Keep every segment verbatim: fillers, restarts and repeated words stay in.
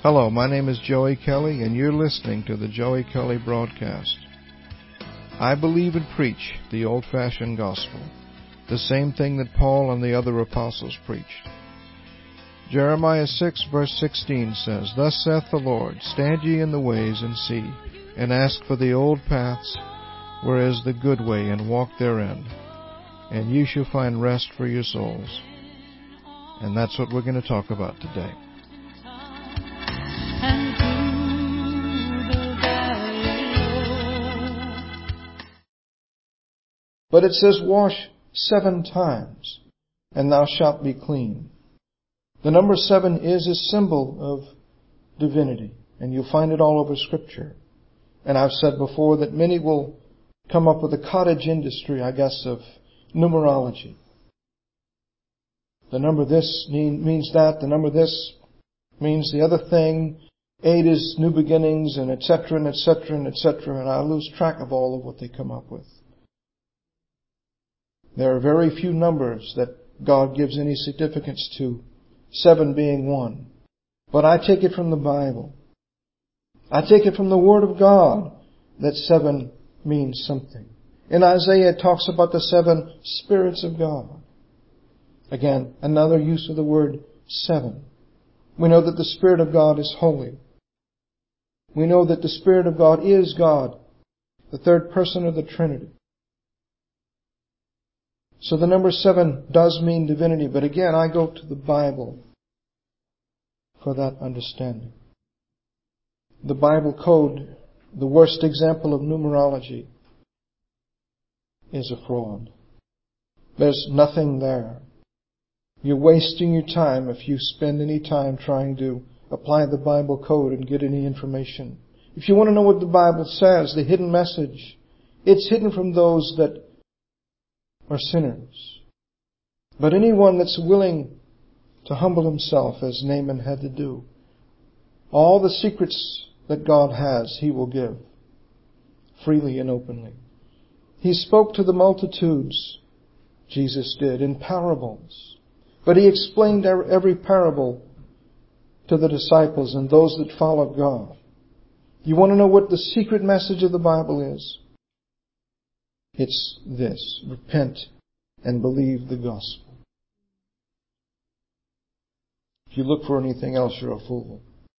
Hello, my name is Joey Kelly, and you're listening to the Joey Kelly Broadcast. I believe and preach the old-fashioned gospel, the same thing that Paul and the other apostles preached. Jeremiah six, verse sixteen says, Thus saith the Lord, Stand ye in the ways and see, and ask for the old paths, where is the good way, and walk therein, and ye shall find rest for your souls. And that's what we're going to talk about today. But it says, Wash seven times, and thou shalt be clean. The number seven is a symbol of divinity, and you'll find it all over Scripture. And I've said before that many will come up with a cottage industry, I guess, of numerology. The number this mean, means that, the number this means the other thing. Eight is new beginnings, and et cetera, and et cetera, and et cetera. And I lose track of all of what they come up with. There are very few numbers that God gives any significance to, seven being one. But I take it from the Bible. I take it from the Word of God that seven means something. In Isaiah it talks about the seven spirits of God. Again, another use of the word seven. We know that the Spirit of God is holy. We know that the Spirit of God is God, the third person of the Trinity. So the number seven does mean divinity, but again, I go to the Bible for that understanding. The Bible code, the worst example of numerology, is a fraud. There's nothing there. You're wasting your time if you spend any time trying to apply the Bible code and get any information. If you want to know what the Bible says, the hidden message, it's hidden from those that are sinners. But anyone that's willing to humble himself, as Naaman had to do, all the secrets that God has, He will give freely and openly. He spoke to the multitudes, Jesus did, in parables. But He explained every parable to the disciples and those that followed God. You want to know what the secret message of the Bible is? It's this: repent and believe the gospel. If you look for anything else, you're a fool.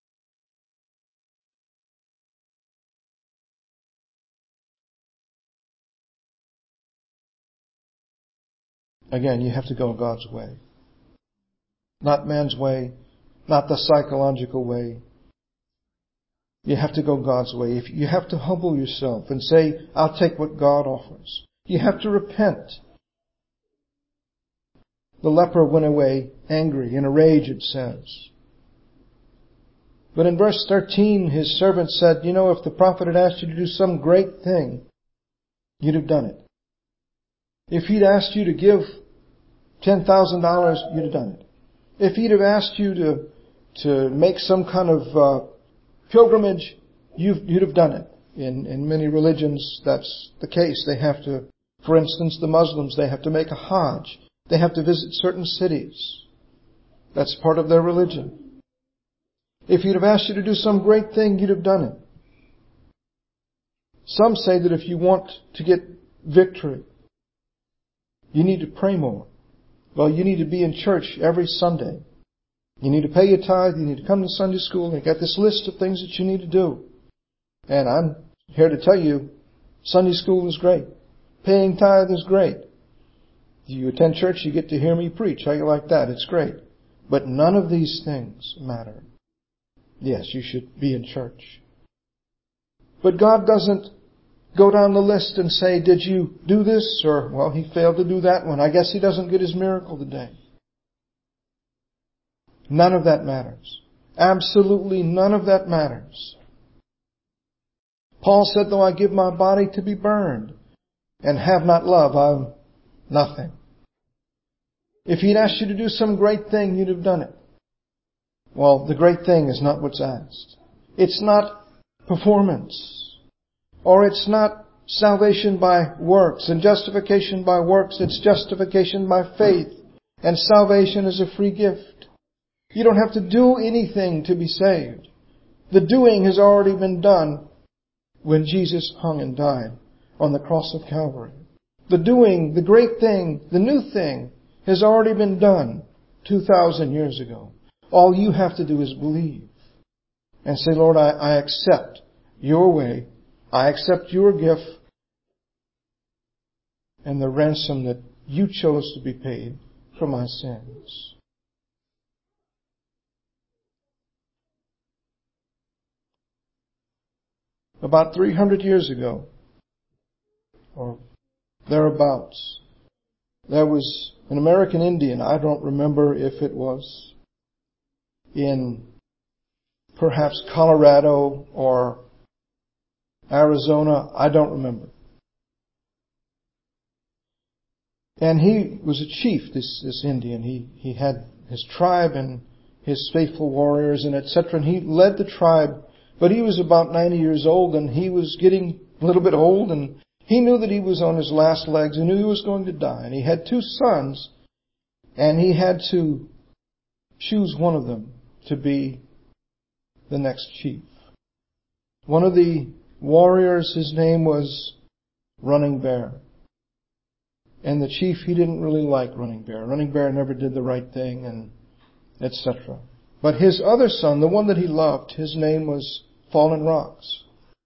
Again, you have to go God's way. Not man's way, not the psychological way. You have to go God's way. If you have to humble yourself and say, I'll take what God offers. You have to repent. The leper went away angry, in a rage, it says. But in verse thirteen, his servant said, you know, if the prophet had asked you to do some great thing, you'd have done it. If he'd asked you to give ten thousand dollars, you'd have done it. If he'd have asked you to, to make some kind of uh, pilgrimage, you've, you'd have done it. In, in many religions, that's the case. They have to, for instance, the Muslims, they have to make a Hajj. They have to visit certain cities. That's part of their religion. If he'd have asked you to do some great thing, you'd have done it. Some say that if you want to get victory, you need to pray more. Well, you need to be in church every Sunday. You need to pay your tithe. You need to come to Sunday school. And you got this list of things that you need to do. And I'm here to tell you, Sunday school is great. Paying tithe is great. You attend church, you get to hear me preach. How you like that? It's great. But none of these things matter. Yes, you should be in church. But God doesn't go down the list and say, did you do this? Or, well, he failed to do that one. I guess he doesn't get his miracle today. None of that matters. Absolutely none of that matters. Paul said, though I give my body to be burned and have not love, I'm nothing. If he'd asked you to do some great thing, you'd have done it. Well, the great thing is not what's asked. It's not performance. Or it's not salvation by works and justification by works. It's justification by faith. And salvation is a free gift. You don't have to do anything to be saved. The doing has already been done when Jesus hung and died on the cross of Calvary. The doing, the great thing, the new thing has already been done two thousand years ago. All you have to do is believe and say, Lord, I, I accept your way. I accept your gift and the ransom that you chose to be paid for my sins. About three hundred years ago, or thereabouts, there was an American Indian. I don't remember if it was in perhaps Colorado or Arizona. I don't remember. And he was a chief, this, this Indian. He, he had his tribe and his faithful warriors and et cetera. And he led the tribe. But he was about ninety years old, and he was getting a little bit old, and he knew that he was on his last legs. He knew he was going to die. And he had two sons, and he had to choose one of them to be the next chief. One of the warriors, his name was Running Bear. And the chief, he didn't really like Running Bear. Running Bear never did the right thing, and et cetera. But his other son, the one that he loved, his name was Fallen Rocks.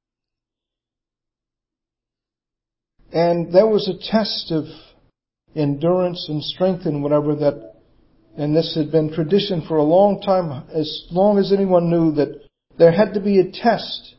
And there was a test of endurance and strength and whatever that, and this had been tradition for a long time, as long as anyone knew, that there had to be a test.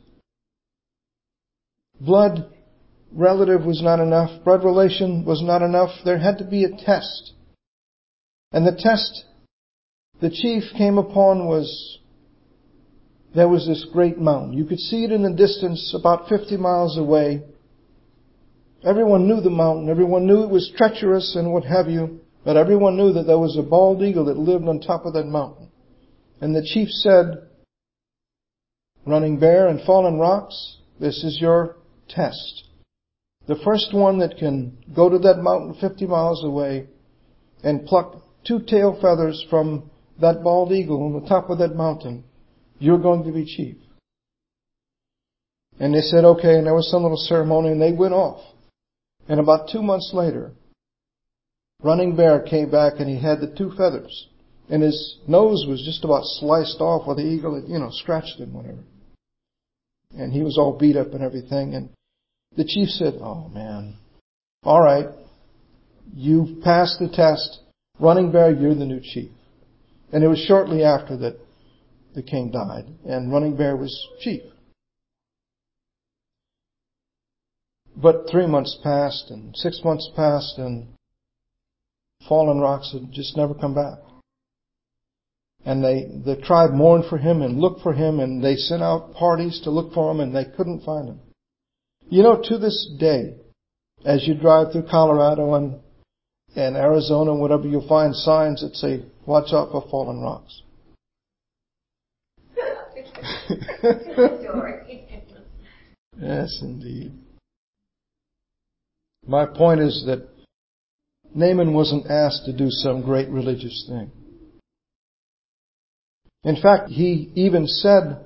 Blood relative was not enough. Blood relation was not enough. There had to be a test. And the test the chief came upon was, there was this great mountain. You could see it in the distance about fifty miles away. Everyone knew the mountain. Everyone knew it was treacherous and what have you. But everyone knew that there was a bald eagle that lived on top of that mountain. And the chief said, Running Bear and Fallen Rocks, this is your test. The first one that can go to that mountain fifty miles away and pluck two tail feathers from that bald eagle on the top of that mountain, you're going to be chief. And they said, okay, and there was some little ceremony, and they went off. And about two months later, Running Bear came back, and he had the two feathers. And his nose was just about sliced off where the eagle had, you know, scratched him, whatever. And he was all beat up and everything. And the chief said, oh, man, all right, you've passed the test. Running Bear, you're the new chief. And it was shortly after that the king died, and Running Bear was chief. But three months passed, and six months passed, and Fallen Rocks had just never come back. And they, the tribe mourned for him and looked for him, and they sent out parties to look for him, and they couldn't find him. You know, to this day, as you drive through Colorado and, and Arizona, whatever, you'll find signs that say, watch out for Fallen Rocks. Yes, indeed. My point is that Naaman wasn't asked to do some great religious thing. In fact, he even said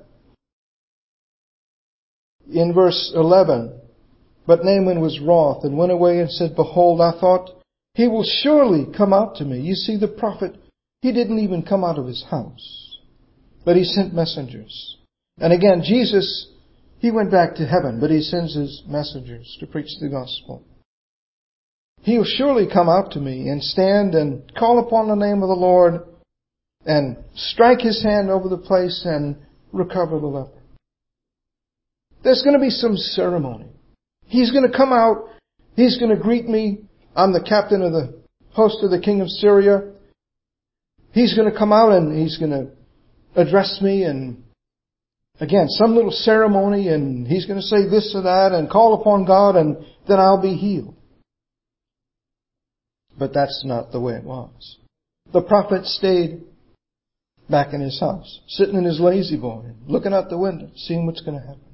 in verse eleven, but Naaman was wroth and went away and said, behold, I thought, he will surely come out to me. You see, the prophet, he didn't even come out of his house, but he sent messengers. And again, Jesus, he went back to heaven, but he sends his messengers to preach the gospel. He will surely come out to me and stand and call upon the name of the Lord and strike his hand over the place and recover the leper. There's going to be some ceremony. He's going to come out. He's going to greet me. I'm the captain of the host of the king of Syria. He's going to come out and he's going to address me, and again, some little ceremony, and he's going to say this or that and call upon God, and then I'll be healed. But that's not the way it was. The prophet stayed back in his house, sitting in his lazy boy, looking out the window, seeing what's going to happen.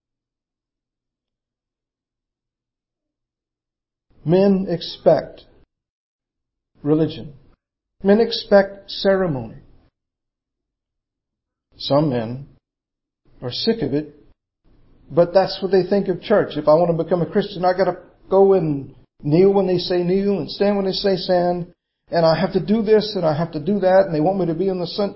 Men expect religion. Men expect ceremony. Some men or sick of it. But that's what they think of church. If I want to become a Christian, I got to go and kneel when they say kneel and stand when they say stand. And I have to do this and I have to do that. And they want me to be on the sun.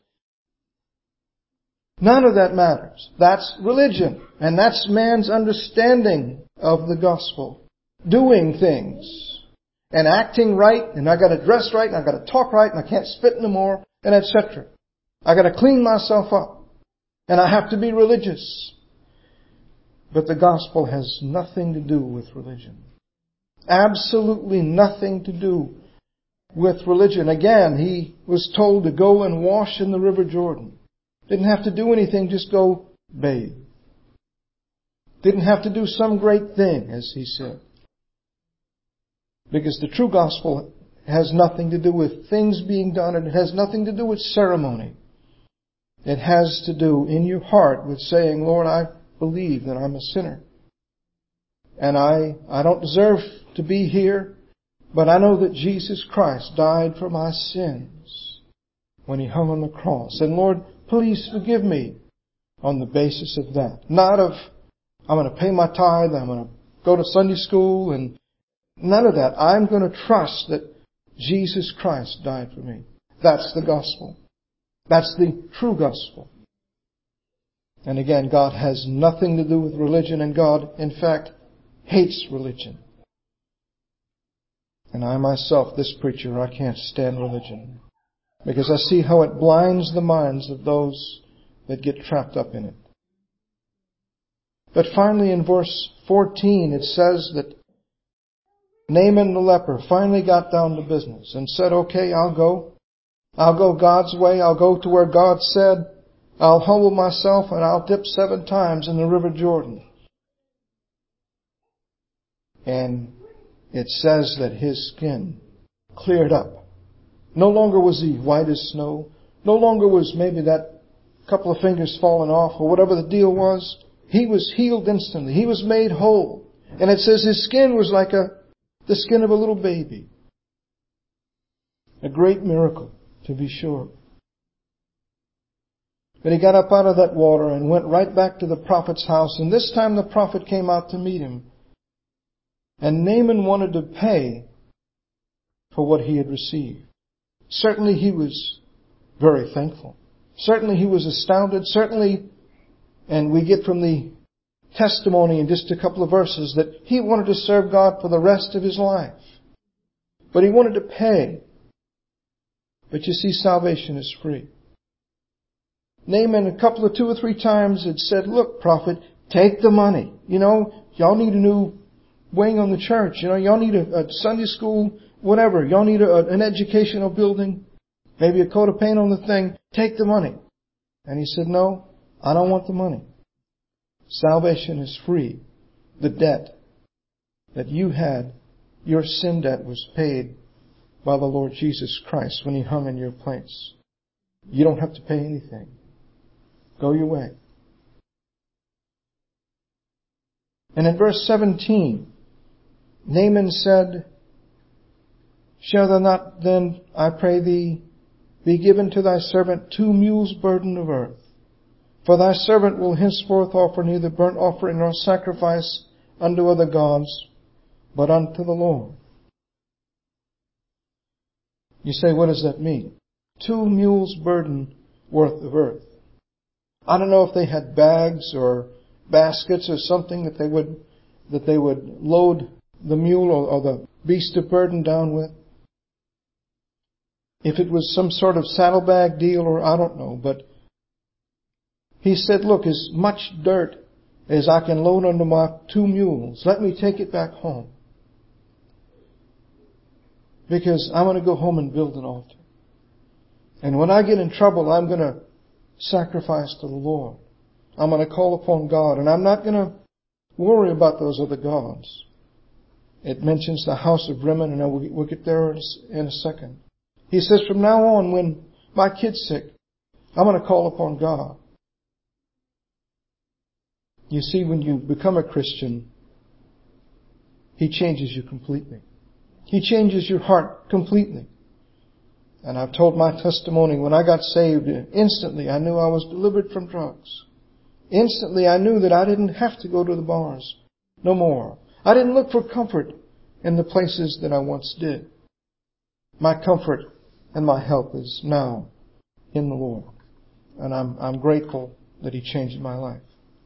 None of that matters. That's religion. And that's man's understanding of the gospel. Doing things. And acting right. And I got to dress right. And I got to talk right. And I can't spit no more. And et cetera. I got to clean myself up. And I have to be religious. But the gospel has nothing to do with religion. Absolutely nothing to do with religion. Again, he was told to go and wash in the River Jordan. Didn't have to do anything, just go bathe. Didn't have to do some great thing, as he said. Because the true gospel has nothing to do with things being done, and it has nothing to do with ceremony. It has to do in your heart with saying, Lord, I believe that I'm a sinner. And I, I don't deserve to be here, but I know that Jesus Christ died for my sins when He hung on the cross. And Lord, please forgive me on the basis of that. Not of, I'm going to pay my tithe, I'm going to go to Sunday school, and none of that. I'm going to trust that Jesus Christ died for me. That's the gospel. That's the true gospel. And again, God has nothing to do with religion, and God, in fact, hates religion. And I myself, this preacher, I can't stand religion. Because I see how it blinds the minds of those that get trapped up in it. But finally in verse fourteen it says that Naaman the leper finally got down to business and said, okay, I'll go. I'll go God's way. I'll go to where God said. I'll humble myself and I'll dip seven times in the River Jordan. And it says that his skin cleared up. No longer was he white as snow. No longer was maybe that couple of fingers falling off or whatever the deal was. He was healed instantly. He was made whole. And it says his skin was like a the skin of a little baby. A great miracle, to be sure. But he got up out of that water and went right back to the prophet's house. And this time the prophet came out to meet him. And Naaman wanted to pay for what he had received. Certainly he was very thankful. Certainly he was astounded. Certainly, and we get from the testimony in just a couple of verses that he wanted to serve God for the rest of his life. But he wanted to pay. But you see, salvation is free. Naaman a couple of two or three times had said, look, prophet, take the money. You know, y'all need a new wing on the church. You know, y'all need a, a Sunday school, whatever. Y'all need a, an educational building. Maybe a coat of paint on the thing. Take the money. And he said, no, I don't want the money. Salvation is free. The debt that you had, your sin debt, was paid by the Lord Jesus Christ when He hung in your place. You don't have to pay anything. Go your way. And in verse seventeen, Naaman said, shall there not then, I pray thee, be given to thy servant two mules' burden of earth? For thy servant will henceforth offer neither burnt offering nor sacrifice unto other gods, but unto the Lord. You say, what does that mean? Two mules' burden worth of earth. I don't know if they had bags or baskets or something that they would that they would load the mule or, or the beast of burden down with. If it was some sort of saddlebag deal, or I don't know, but he said, look, as much dirt as I can load onto my two mules, let me take it back home. Because I'm going to go home and build an altar. And when I get in trouble, I'm going to sacrifice to the Lord. I'm going to call upon God. And I'm not going to worry about those other gods. It mentions the house of Rimmon, and we'll get there in a second. He says, from now on, when my kid's sick, I'm going to call upon God. You see, when you become a Christian, He changes you completely. He changes your heart completely. And I've told my testimony, when I got saved, instantly I knew I was delivered from drugs. Instantly I knew that I didn't have to go to the bars no more. I didn't look for comfort in the places that I once did. My comfort and my help is now in the Lord. And I'm, I'm grateful that He changed my life.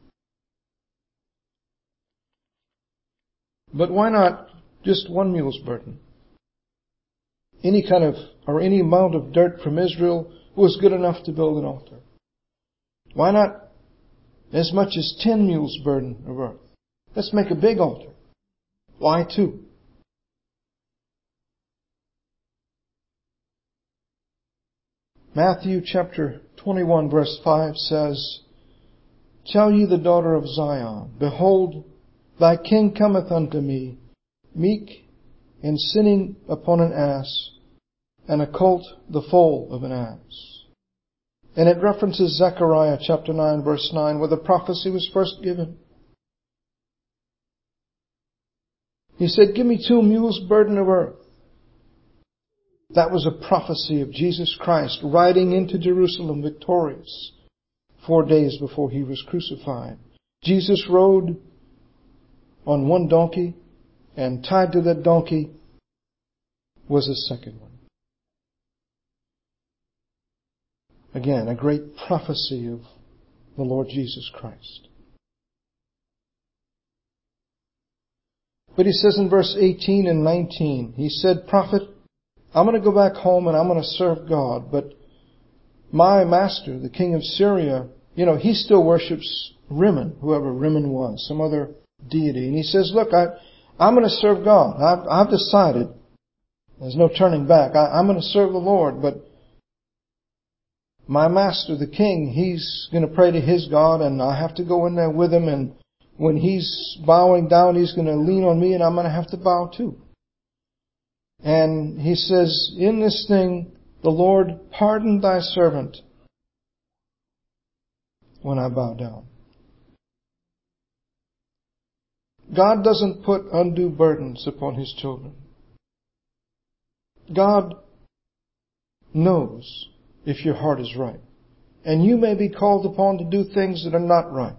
But why not just one mule's burden? Any kind of, or any amount of dirt from Israel was good enough to build an altar. Why not as much as ten mules' burden of earth? Let's make a big altar. Why two? Matthew chapter twenty-one verse five says, Tell ye the daughter of Zion, Behold, thy king cometh unto me, meek and sitting upon an ass, and a colt the foal of an ass. And it references Zechariah chapter nine verse nine, where the prophecy was first given. He said, Give me two mules' burden of earth. That was a prophecy of Jesus Christ riding into Jerusalem victorious four days before He was crucified. Jesus rode on one donkey, and tied to that donkey was a second one. Again, a great prophecy of the Lord Jesus Christ. But He says in verse eighteen and nineteen, He said, Prophet, I'm going to go back home and I'm going to serve God, but my master, the king of Syria, you know, he still worships Rimmon, whoever Rimmon was, some other deity. And he says, look, I, I'm going to serve God. I've, I've decided. There's no turning back. I, I'm going to serve the Lord, but my master, the king, he's going to pray to his God, and I have to go in there with him, and when he's bowing down, he's going to lean on me, and I'm going to have to bow too. And he says, in this thing, the Lord pardon thy servant when I bow down. God doesn't put undue burdens upon His children. God knows if your heart is right. And you may be called upon to do things that are not right.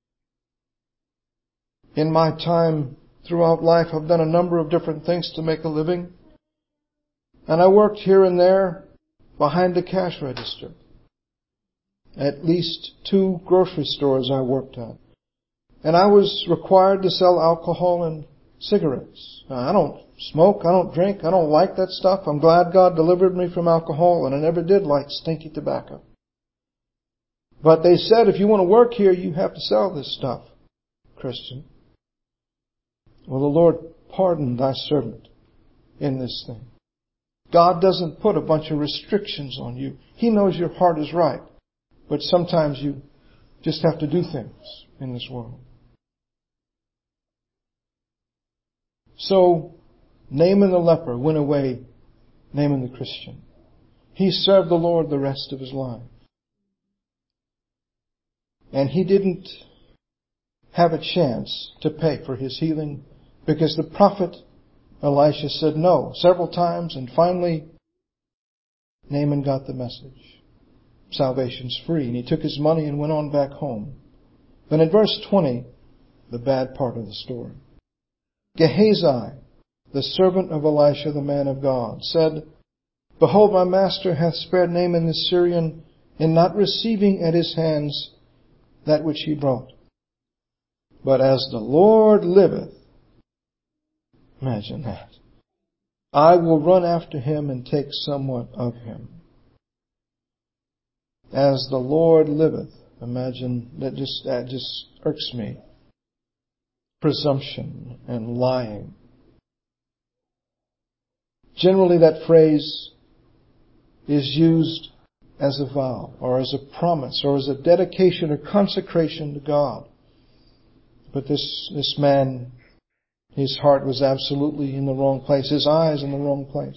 In my time throughout life, I've done a number of different things to make a living. And I worked here and there behind the cash register. At least two grocery stores I worked at. And I was required to sell alcohol and cigarettes. Now, I don't smoke, I don't drink, I don't like that stuff. I'm glad God delivered me from alcohol, and I never did like stinky tobacco. But they said, if you want to work here, you have to sell this stuff, Christian. Well, the Lord pardon thy servant in this thing. God doesn't put a bunch of restrictions on you. He knows your heart is right. But sometimes you just have to do things in this world. So, Naaman the leper went away, Naaman the Christian. He served the Lord the rest of his life. And he didn't have a chance to pay for his healing because the prophet Elisha said no several times, and finally Naaman got the message. Salvation's free. And he took his money and went on back home. Then in verse twenty, the bad part of the story. Gehazi, the servant of Elisha, the man of God, said, Behold, my master hath spared Naaman the Syrian in not receiving at his hands that which he brought. But as the Lord liveth, imagine that, I will run after him and take somewhat of him. As the Lord liveth, imagine that just that just irks me. Presumption and lying. Generally, that phrase is used as a vow or as a promise or as a dedication or consecration to God. But this, this man, his heart was absolutely in the wrong place. His eyes in the wrong place.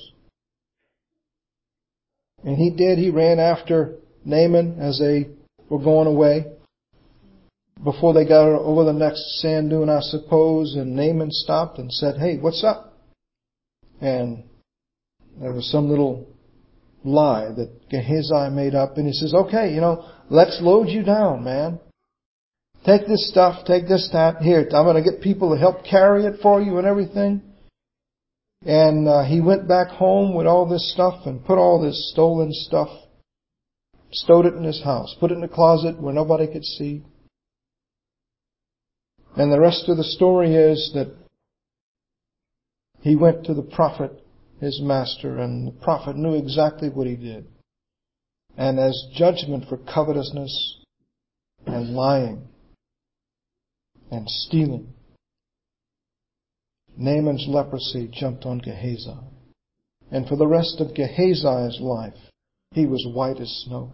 And he did. He ran after Naaman as they were going away. Before they got over the next sand dune, I suppose, and Naaman stopped and said, Hey, what's up? And there was some little lie that Gehazi made up, and he says, okay, you know, let's load you down, man. Take this stuff, take this, that. Here, I'm going to get people to help carry it for you and everything. And uh, he went back home with all this stuff and put all this stolen stuff, stowed it in his house, put it in a closet where nobody could see. And the rest of the story is that he went to the prophet, his master, and the prophet knew exactly what he did. And as judgment for covetousness and lying and stealing, Naaman's leprosy jumped on Gehazi. And for the rest of Gehazi's life, he was white as snow.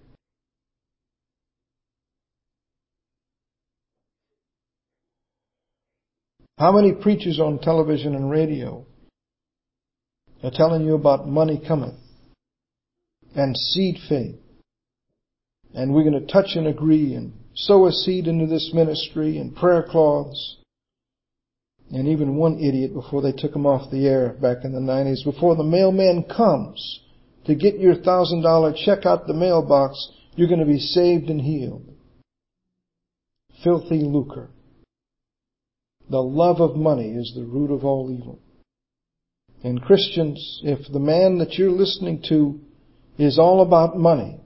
How many preachers on television and radio are telling you about money cometh and seed faith? And we're going to touch and agree and sow a seed into this ministry and prayer cloths. And even one idiot, before they took him off the air back in the nineties, before the mailman comes to get your one thousand dollars check out the mailbox, you're going to be saved and healed. Filthy lucre. The love of money is the root of all evil. And Christians, if the man that you're listening to is all about money,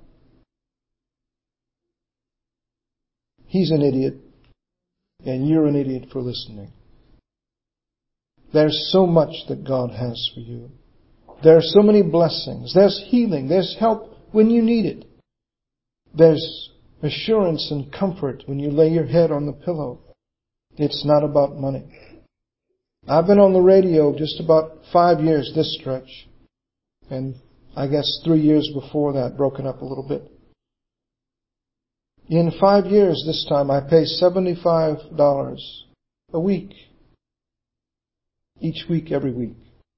he's an idiot, and you're an idiot for listening. There's so much that God has for you. There are so many blessings. There's healing. There's help when you need it. There's assurance and comfort when you lay your head on the pillow. It's not about money. I've been on the radio just about five years this stretch. And I guess three years before that, broken up a little bit. In five years this time, I pay seventy-five dollars a week. Each week, every week.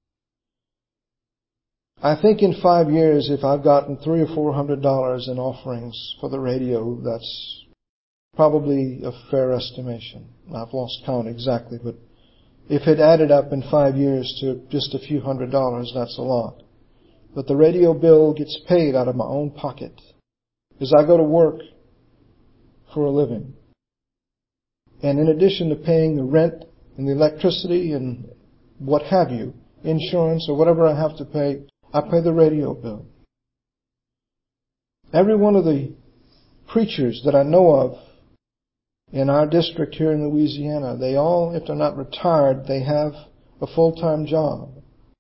I think in five years, if I've gotten three or four hundred dollars in offerings for the radio, that's probably a fair estimation. I've lost count exactly, but if it added up in five years to just a few hundred dollars, that's a lot. But the radio bill gets paid out of my own pocket because I go to work for a living. And in addition to paying the rent and the electricity and what have you, insurance or whatever I have to pay, I pay the radio bill. Every one of the preachers that I know of in our district here in Louisiana, they all, if they're not retired, they have a full-time job.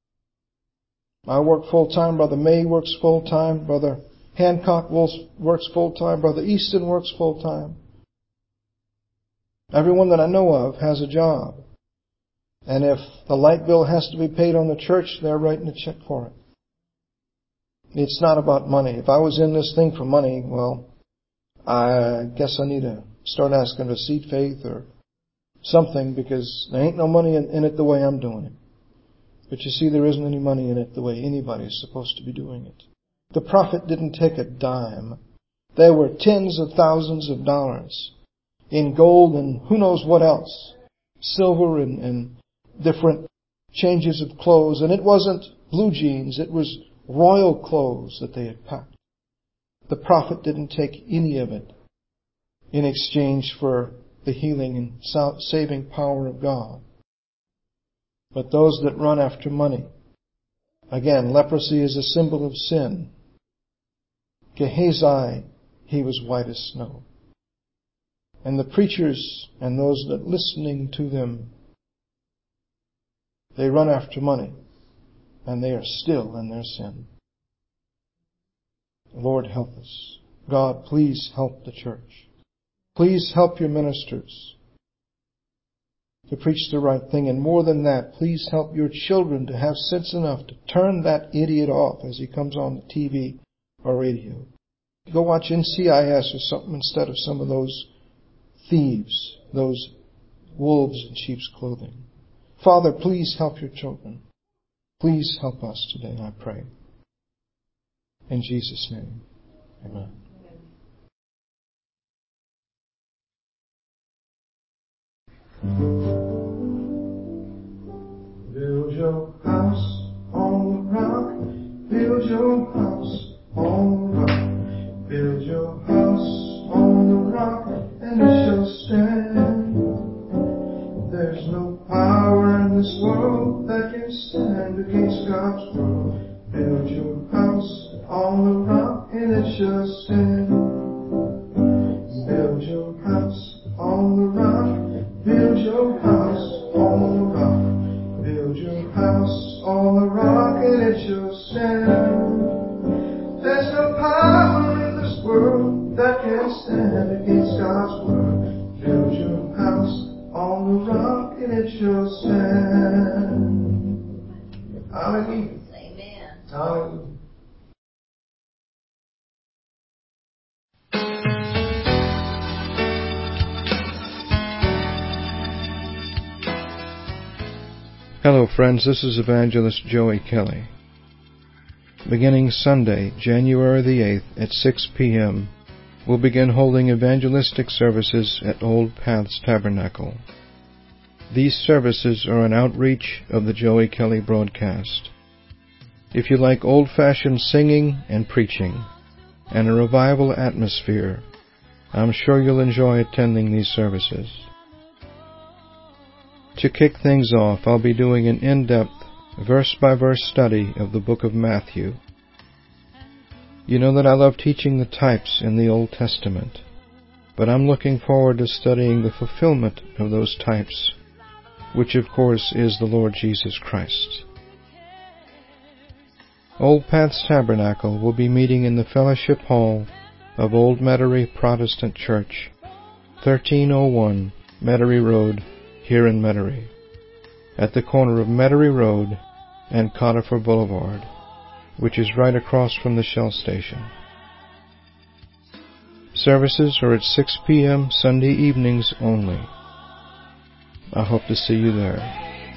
I work full-time, Brother May works full-time, Brother Hancock works full-time, Brother Easton works full-time. Everyone that I know of has a job. And if the light bill has to be paid on the church, they're writing a check for it. It's not about money. If I was in this thing for money, well, I guess I need to start asking for seed faith or something, because there ain't no money in, in it the way I'm doing it. But you see, there isn't any money in it the way anybody's supposed to be doing it. The prophet didn't take a dime. There were tens of thousands of dollars in gold and who knows what else. Silver and, and different changes of clothes. And it wasn't blue jeans. It was royal clothes that they had packed. The prophet didn't take any of it in exchange for the healing and saving power of God. But those that run after money, again, leprosy is a symbol of sin. Gehazi, he was white as snow. And the preachers and those that listening to them, they run after money, and they are still in their sin. Lord, help us. God, please help the church. Please help your ministers to preach the right thing. And more than that, please help your children to have sense enough to turn that idiot off as he comes on the T V or radio. Go watch N C I S or something instead of some of those thieves, those wolves in sheep's clothing. Father, please help your children. Please help us today, I pray. In Jesus' name, amen. Build your house on the rock. Build your house on the rock. Build your house on the rock, and it shall stand. There's no power in this world that can stand against God's word. Build your house on the rock and it shall stand. Build your house on the rock. Build your house on the rock. Build your house on the rock and it shall stand. There's no power in this world that can stand against God's word. Build your house on the rock and it shall stand. Hallelujah. Amen. Hallelujah. Hello friends, this is Evangelist Joey Kelly. Beginning Sunday, January the eighth at six p.m., we'll begin holding evangelistic services at Old Paths Tabernacle. These services are an outreach of the Joey Kelly broadcast. If you like old-fashioned singing and preaching and a revival atmosphere, I'm sure you'll enjoy attending these services. To kick things off, I'll be doing an in-depth, verse-by-verse study of the book of Matthew. You know that I love teaching the types in the Old Testament, but I'm looking forward to studying the fulfillment of those types, which of course is the Lord Jesus Christ. Old Paths Tabernacle will be meeting in the Fellowship Hall of Old Metairie Protestant Church, thirteen oh one Metairie Road, here in Metairie, at the corner of Metairie Road and Conifer Boulevard, which is right across from the Shell station. Services are at six p.m. Sunday evenings only. I hope to see you there.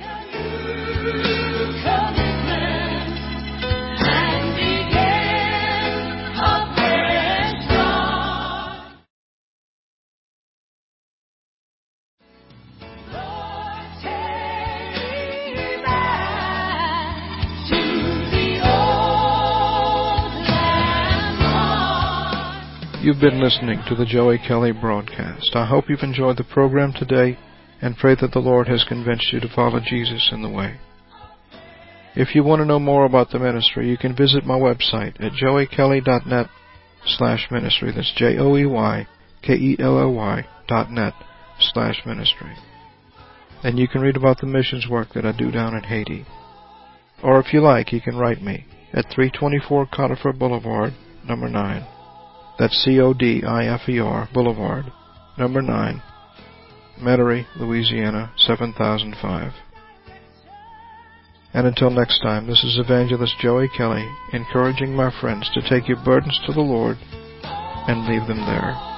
You've been listening to the Joey Kelly broadcast. I hope you've enjoyed the program today and pray that the Lord has convinced you to follow Jesus in the way. If you want to know more about the ministry, you can visit my website at joey kelly dot net slash ministry. That's J O E Y K E L L Y dot net slash ministry. And you can read about the missions work that I do down in Haiti. Or if you like, you can write me at three twenty-four Conifer Boulevard, number nine. That's C O D I F E R Boulevard, number nine, Metairie, Louisiana, seven thousand five. And until next time, this is Evangelist Joey Kelly, encouraging my friends to take your burdens to the Lord and leave them there.